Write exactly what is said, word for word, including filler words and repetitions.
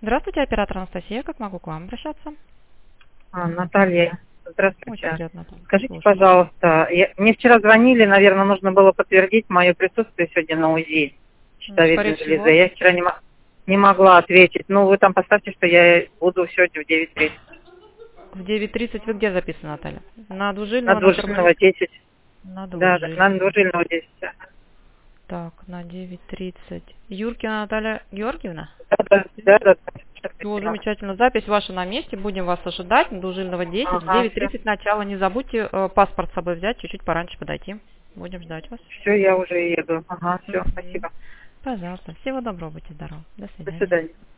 Здравствуйте, оператор Анастасия. Как могу к вам обращаться? А, Наталья, Очень здравствуйте. приятно, Наталья. Скажите, Слушаю. пожалуйста, я- мне вчера звонили, наверное, нужно было подтвердить мое присутствие сегодня на УЗИ М, щитовидной Скорее железы. всего, Я вчера не, мо- не могла ответить. Ну, вы там поставьте, что я буду сегодня в девять тридцать. в девять тридцать вы где записаны, Наталья? На На Двужильного, на двужильного Кармелитского? десять. На Да, да, на Двужильного. двужильного десять. Так, на девять тридцать. Юркина Наталья Георгиевна? Да, да, да, да. да. Все, замечательно. Запись ваша на месте. Будем вас ожидать. На Двужильного десять. В Ага, девять все. тридцать начало. Не забудьте э, паспорт с собой взять. Чуть-чуть пораньше подойти. Будем ждать вас. Все, я уже еду. Ага, все, Мгм. спасибо. Пожалуйста. Всего доброго. Будьте здоровы. До До свидания. свидания.